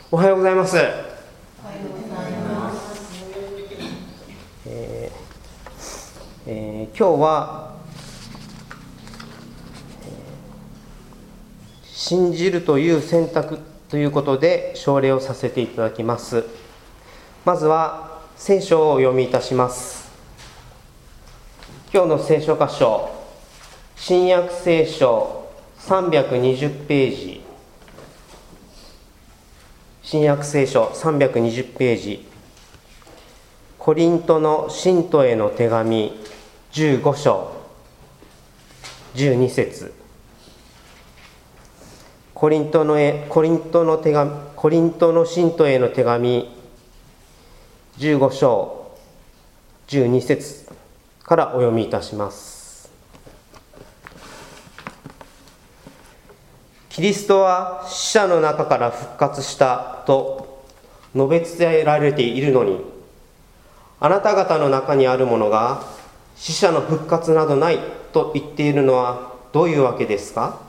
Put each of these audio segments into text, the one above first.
おはようございます。今日は、信じるという選択ということで奨励をさせていただきます。まずは聖書をお読みいたします。今日の聖書箇所、新約聖書320ページ、新約聖書320ページ、コリントの信徒への手紙15章12節、コリントの信徒への手紙15章12節からお読みいたします。キリストは死者の中から復活したと述べ伝えられているのに、あなた方の中にあるものが死者の復活などないと言っているのはどういうわけですか？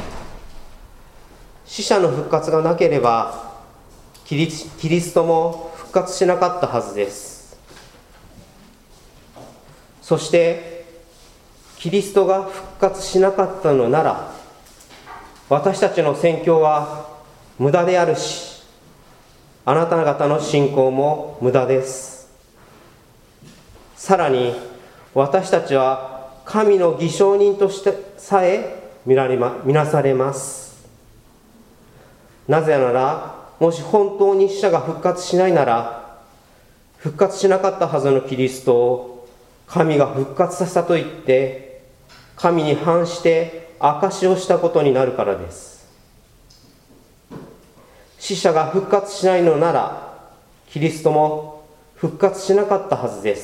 死者の復活がなければキリストも復活しなかったはずです。そしてキリストが復活しなかったのなら、私たちの宣教は無駄であるし、あなた方の信仰も無駄です。さらに私たちは神の偽証人としてさえ見なされます。なぜなら、もし本当に死者が復活しないなら、復活しなかったはずのキリストを神が復活させたと言って神に反して証しをしたことになるからです。死者が復活しないのなら、キリストも復活しなかったはずです。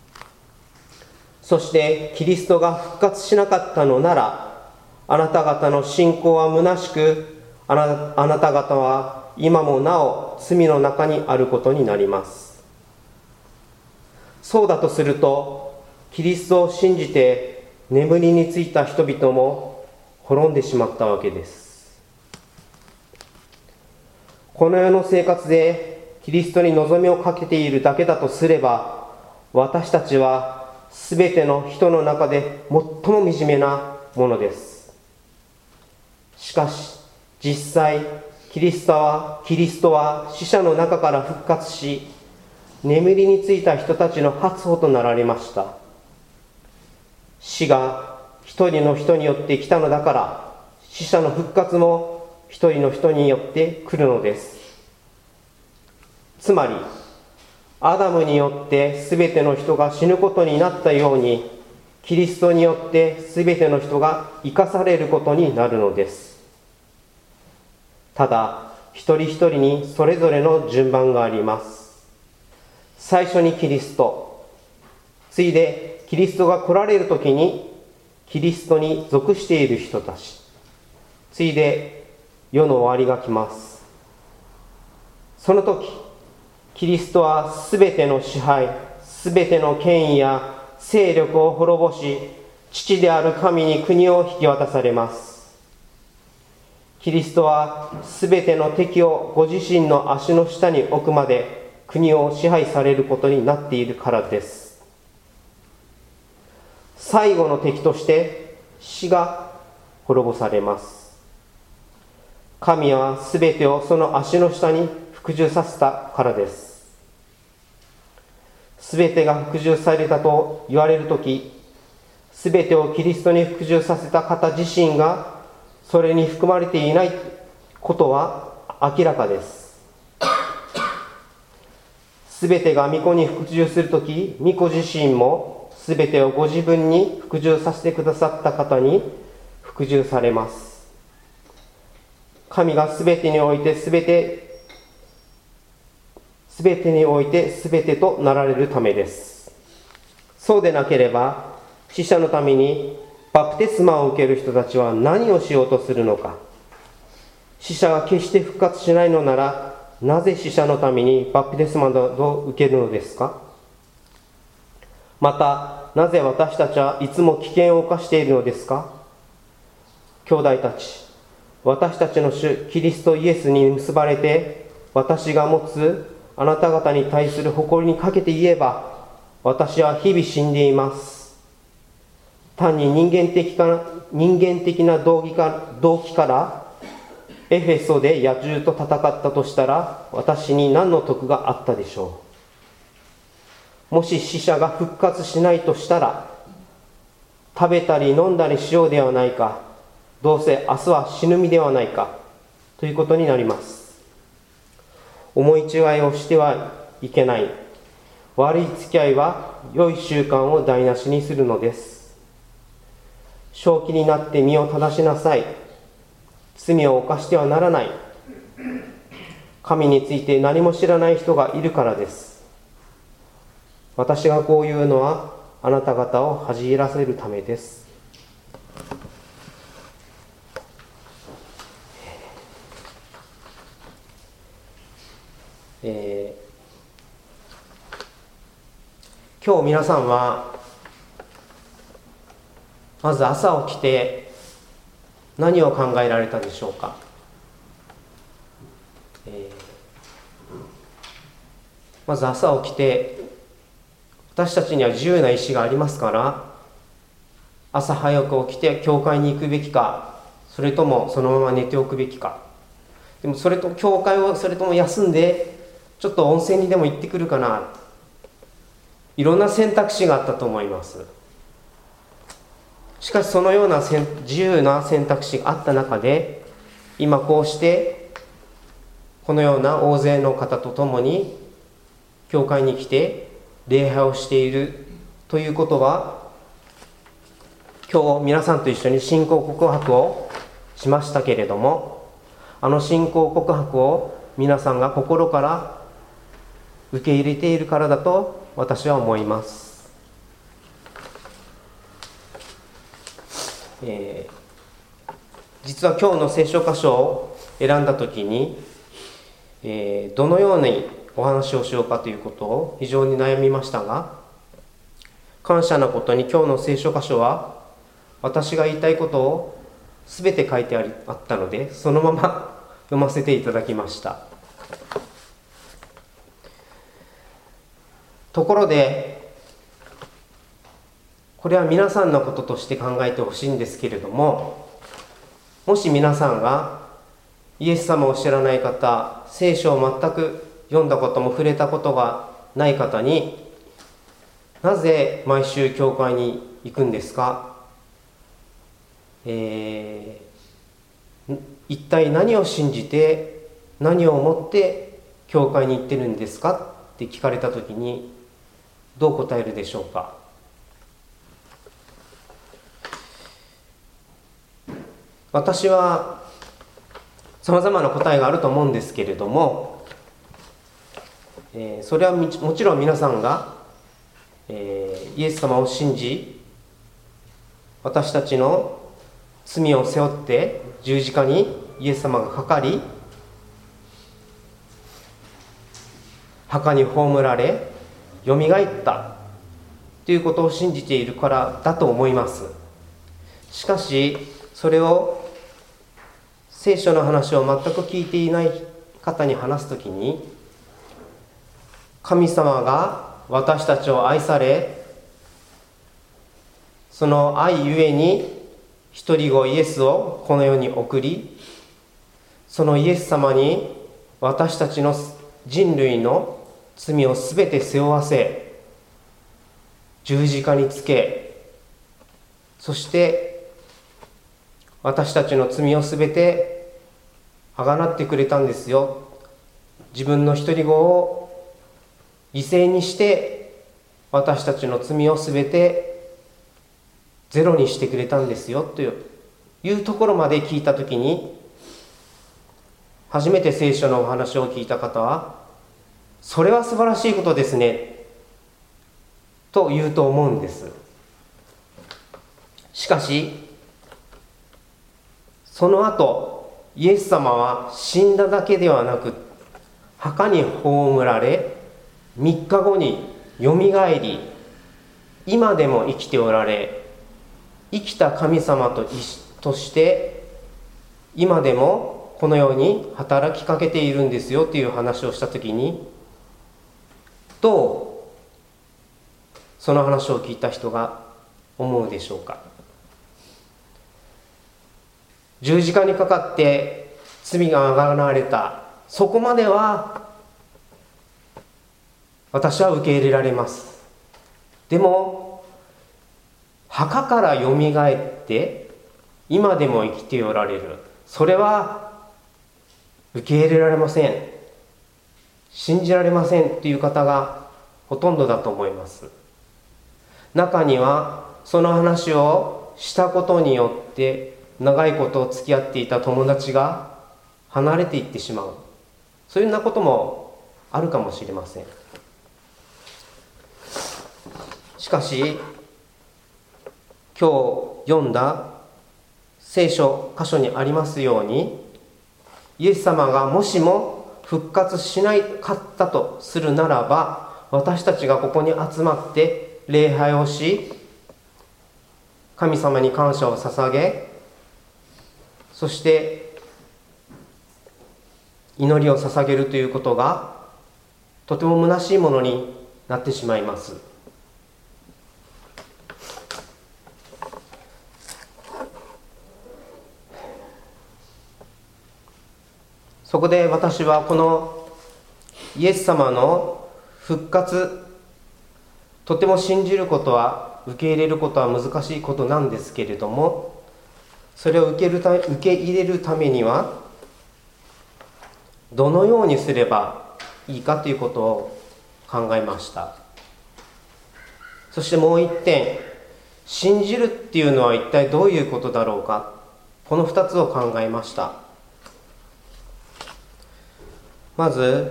そしてキリストが復活しなかったのなら、あなた方の信仰は虚しく、あなた方は今もなお罪の中にあることになります。そうだとすると、キリストを信じて眠りについた人々も滅んでしまったわけです。この世の生活でキリストに望みをかけているだけだとすれば、私たちはすべての人の中で最も惨めなものです。しかし実際、キリストは死者の中から復活し、眠りについた人たちの初歩となられました。死が一人の人によって来たのだから、死者の復活も一人の人によって来るのです。つまりアダムによってすべての人が死ぬことになったように、キリストによってすべての人が生かされることになるのです。ただ一人一人にそれぞれの順番があります。最初にキリスト、次いでキリストが来られるときにキリストに属している人たち、次いで世の終わりが来ます。その時キリストはすべての支配、すべての権威や勢力を滅ぼし、父である神に国を引き渡されます。キリストはすべての敵をご自身の足の下に置くまで国を支配されることになっているからです。最後の敵として死が滅ぼされます。神はすべてをその足の下に服従させたからです。すべてが服従されたと言われるとき、すべてをキリストに服従させた方自身がそれに含まれていないことは明らかです。すべてが御子に服従するとき、御子自身もすべてをご自分に服従させてくださった方に服従されます。神がすべてにおいてすべてとなられるためです。そうでなければ、死者のためにバプテスマを受ける人たちは何をしようとするのか。死者が決して復活しないのなら、なぜ死者のためにバプテスマを受けるのですか？また、なぜ私たちはいつも危険を冒しているのですか？兄弟たち、私たちの主キリストイエスに結ばれて私が持つあなた方に対する誇りにかけて言えば、私は日々死んでいます。単に人間的な動機からエフェソで野獣と戦ったとしたら、私に何の得があったでしょう。もし死者が復活しないとしたら、食べたり飲んだりしようではないか、どうせ明日は死ぬ身ではないかということになります。思い違いをしてはいけない。悪い付き合いは良い習慣を台無しにするのです。正気になって身を正しなさい。罪を犯してはならない。神について何も知らない人がいるからです。私がこういうのはあなた方を恥じらせるためです。今日皆さんはまず朝起きて何を考えられたでしょうか。まず朝起きて、私たちには自由な意志がありますから、朝早く起きて教会に行くべきか、それともそのまま寝ておくべきか。でも教会をそれとも休んでちょっと温泉にでも行ってくるかな、いろんな選択肢があったと思います。しかしそのような自由な選択肢があった中で、今こうしてこのような大勢の方と共に教会に来て礼拝をしているということは、今日皆さんと一緒に信仰告白をしましたけれども、あの信仰告白を皆さんが心から受け入れているからだと私は思います。実は今日の聖書箇所を選んだときに、どのようにお話をしようかということを非常に悩みましたが、感謝なことに今日の聖書箇所は私が言いたいことを全て書いてあったので、そのまま読ませていただきました。ところで、これは皆さんのこととして考えてほしいんですけれども、もし皆さんがイエス様を知らない方、聖書を全く読んだことも触れたことがない方に、なぜ毎週教会に行くんですか、一体何を信じて何を思って教会に行ってるんですかって聞かれたときにどう答えるでしょうか。私はさまざまな答えがあると思うんですけれども、それはもちろん皆さんが、イエス様を信じ、私たちの罪を背負って十字架にイエス様がかかり、墓に葬られよみがえったということを信じているからだと思います。しかしそれを聖書の話を全く聞いていない方に話すときに、神様が私たちを愛され、その愛ゆえに一人子イエスをこの世に送り、そのイエス様に私たちの人類の罪をすべて背負わせ、十字架につけ、そして私たちの罪をすべてあがなってくれたんですよ。自分の一人子を犠牲にして私たちの罪をすべてゼロにしてくれたんですよというところまで聞いたときに、初めて聖書のお話を聞いた方は、それは素晴らしいことですねと言うと思うんです。しかしその後、イエス様は死んだだけではなく、墓に葬られ、3日後によみがえり、今でも生きておられ、生きた神様として今でもこのように働きかけているんですよという話をしたときに、どうその話を聞いた人が思うでしょうか。十字架にかかって罪があがられた、そこまでは私は受け入れられます。でも墓からよみがえって今でも生きておられる、それは受け入れられません、信じられませんという方がほとんどだと思います。中にはその話をしたことによって長いこと付き合っていた友達が離れていってしまう、そういうようなこともあるかもしれません。しかし今日読んだ聖書箇所にありますように、イエス様がもしも復活しないかったとするならば、私たちがここに集まって礼拝をし、神様に感謝を捧げ、そして祈りを捧げるということがとても虚しいものになってしまいます。そこで私はこのイエス様の復活、とても信じることは、受け入れることは難しいことなんですけれども、それを受け入れるためにはどのようにすればいいかということを考えました。そしてもう一点、信じるっていうのは一体どういうことだろうか、この2つを考えました。まず、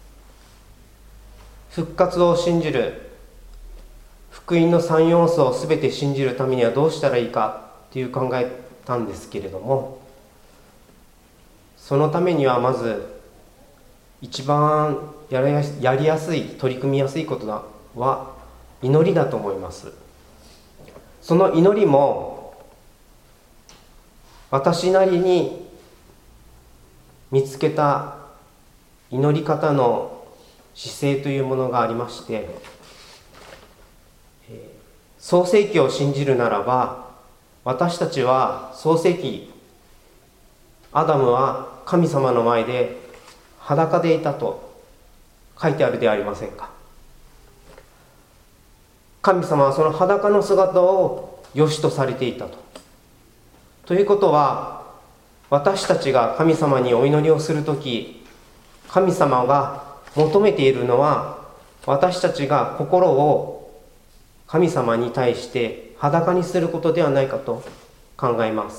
復活を信じる、福音の3要素を全て信じるためにはどうしたらいいかという考えたんですけれども、そのためにはまず一番やりやすい、取り組みやすいことは祈りだと思います。その祈りも私なりに見つけた祈り方の姿勢というものがありまして、創世記を信じるならば、私たちは創世記、アダムは神様の前で裸でいたと書いてあるではありませんか。神様はその裸の姿を良しとされていたと。ということは、私たちが神様にお祈りをするとき、神様が求めているのは、私たちが心を神様に対して裸にすることではないかと考えます。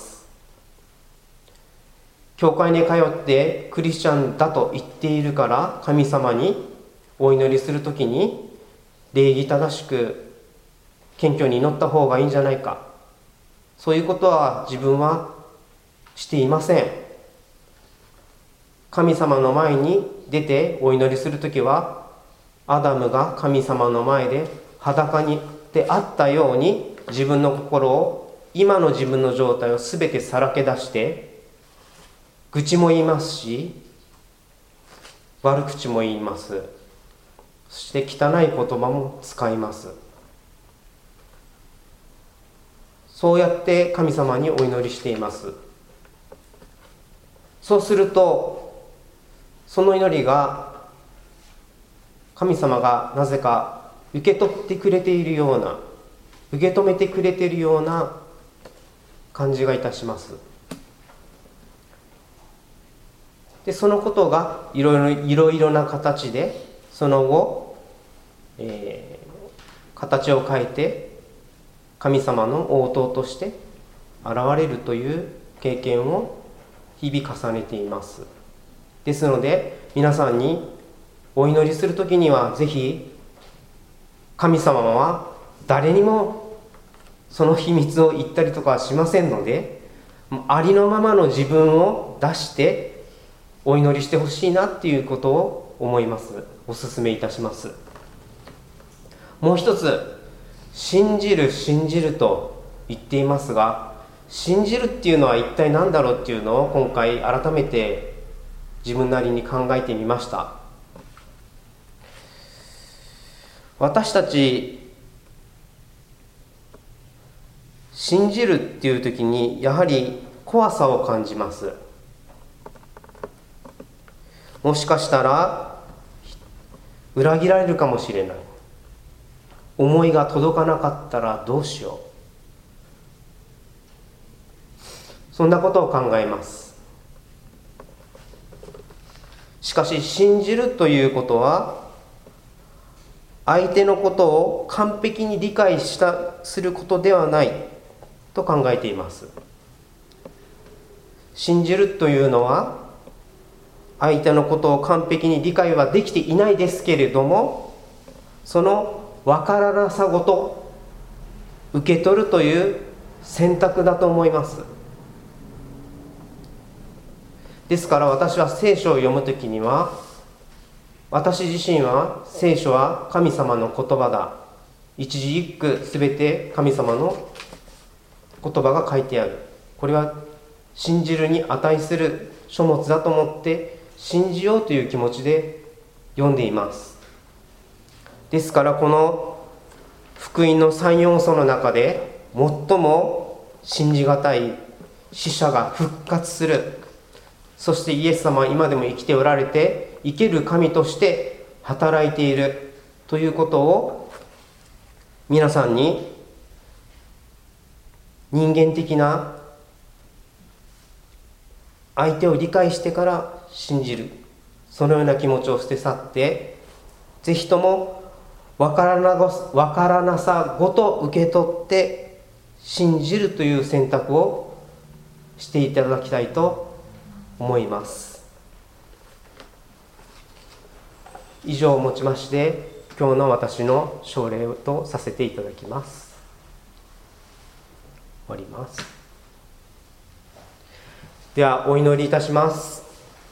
教会に通ってクリスチャンだと言っているから、神様にお祈りするときに礼儀正しく謙虚に祈った方がいいんじゃないか、そういうことは自分はしていません。神様の前に出てお祈りするときは、アダムが神様の前で裸にであったように、自分の心を、今の自分の状態をすべてさらけ出して、愚痴も言いますし、悪口も言います。そして汚い言葉も使います。そうやって神様にお祈りしています。そうすると、その祈りが神様がなぜか受け取ってくれているような、受け止めてくれているような感じがいたします。で、そのことがいろいろな形でその後、形を変えて神様の応答として現れるという経験を日々重ねています。ですので、皆さんにお祈りするときには、ぜひ神様は誰にもその秘密を言ったりとかはしませんので、ありのままの自分を出してお祈りしてほしいなっていうことを思います。お勧めいたします。もう一つ、信じると言っていますが、 信じるっていうのは一体何だろうっていうのを今回改めて自分なりに考えてみました。私たち信じるっていう時にやはり怖さを感じます。もしかしたら裏切られるかもしれない。思いが届かなかったらどうしよう。そんなことを考えます。しかし信じるということは相手のことを完璧に理解することではないと考えています。信じるというのは相手のことを完璧に理解はできていないですけれども、そのわからなさごと受け取るという選択だと思います。ですから私は聖書を読むときには、私自身は聖書は神様の言葉だ、一字一句すべて神様の言葉が書いてある、これは信じるに値する書物だと思って信じようという気持ちで読んでいます。ですからこの福音の3要素の中で最も信じがたい死者が復活する、そしてイエス様は今でも生きておられて生ける神として働いているということを皆さんに人間的な相手を理解してから信じる、そのような気持ちを捨て去って、ぜひともわからなさごと受け取って信じるという選択をしていただきたいと思います。以上をもちまして今日の私の奨励とさせていただきます。終わります。ではお祈りいたします。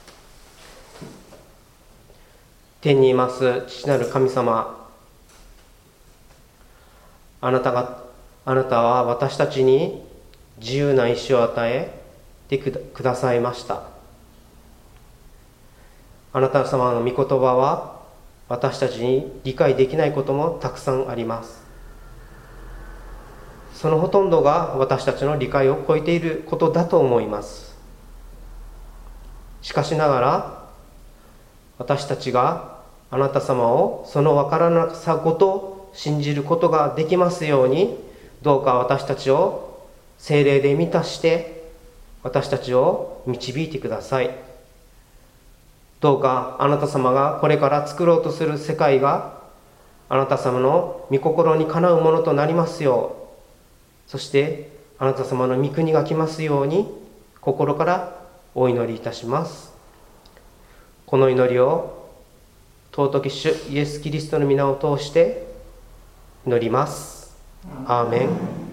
天にいます父なる神様、あなたは私たちに自由な意志を与えてくださいました。あなた様の御言葉は私たちに理解できないこともたくさんあります。そのほとんどが私たちの理解を超えていることだと思います。しかしながら私たちがあなた様をそのわからなさごと信じることができますように、どうか私たちを聖霊で満たして私たちを導いてください。どうかあなた様がこれから作ろうとする世界があなた様の御心にかなうものとなりますよう、そしてあなた様の御国が来ますように心からお祈りいたします。この祈りを尊き主イエス・キリストの皆を通して祈ります。アーメン。